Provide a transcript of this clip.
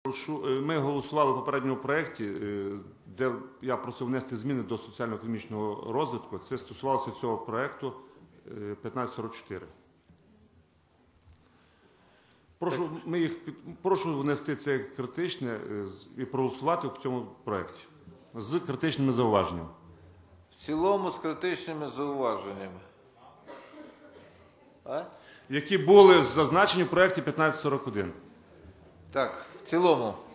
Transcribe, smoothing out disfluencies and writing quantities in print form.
Ми голосували в попередньому проєкті, де я просив внести зміни до соціально-економічного розвитку. Це стосувалося цього проєкту 1544. Прошу внести це критичне і проголосувати в цьому проєкті з критичними зауваженнями. В цілому з критичними зауваженнями. Які були зазначені в проєкті 1541. Так, в цілому.